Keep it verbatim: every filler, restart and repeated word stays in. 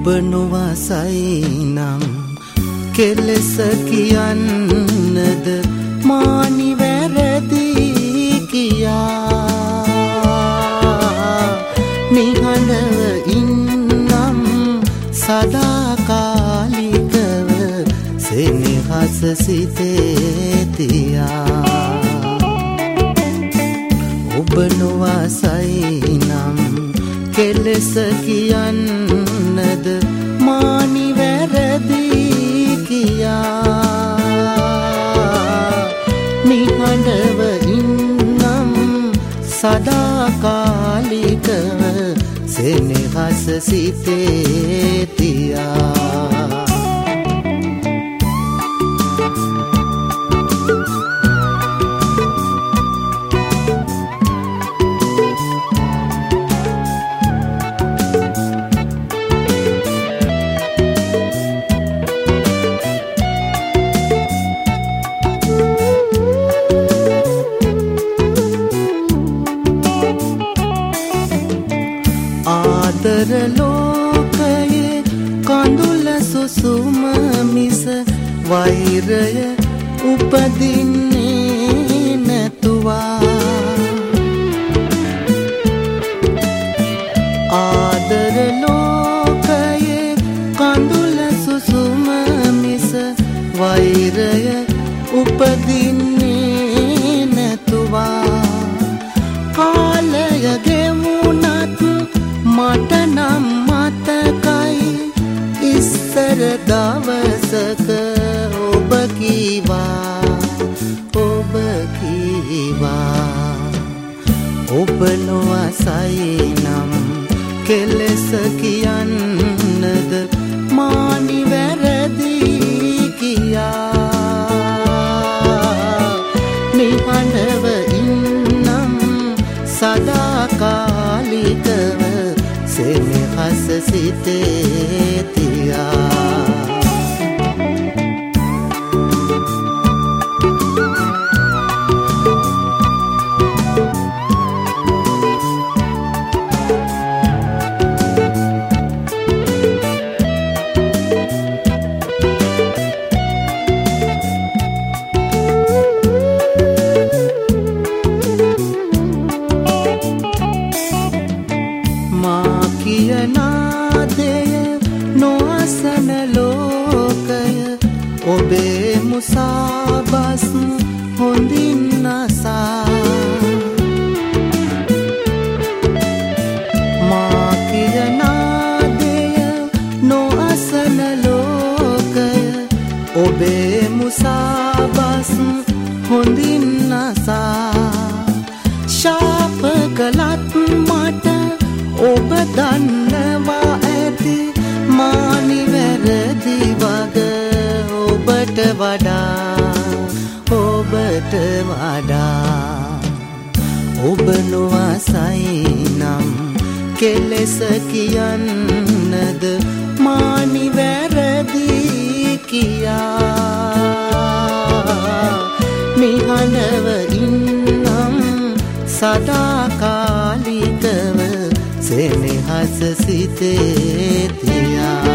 නොවසයි නම් කෙලෙස කියන්නද මානි වැරදි කියා නිහඬව ඉන්නම් සදාකාලිකව සෙනෙහස සිතේ තියා ඔබ නොවසයි නම් කෙලෙස කියන්නද මානි වැරදි කියා නිහඬව ඉන්නම් සදාකාලිකව සෙනෙහස සිතේ තියා ආදර ලෝකයේ කඳුල සුසුම මිස වෛරය උපදින්නේ නැතුවා ආදර ලෝකයේ කඳුල සුසුම මිස වෛරය උපදින්නේ නැතුවා කාලය ගෙවුණත් මට නම් මතකයි ඉස්සර දවසක ඔබ කීවා ඔබ කීවා ඔබ නොවසයි නම් කෙලෙස කියන්නද මානි වැරදි කියා නිහඬව ඉන්නම් සදාකාලිකව සෙනෙහස සිතේ තියා මා කියනාදය නොඅසන ලෝකය ඔබේ මුසාබස් හොඳින් නසා මා කියනාදය නොඅසන ලෝකය ඔබේ මුසාබස් හොඳින් නසා ශාප කළත් මට ඔබ දන්නවා ඇති මානි වැරදි වග ඔබට වඩා ඔබට වඩා ඔබ නොවසයි නම් කෙලෙස කියන්නද මානි වැරදි කියා නිහඬව ඉන්නම් සදාකාලිකව සෙනෙහස සිතේ තියා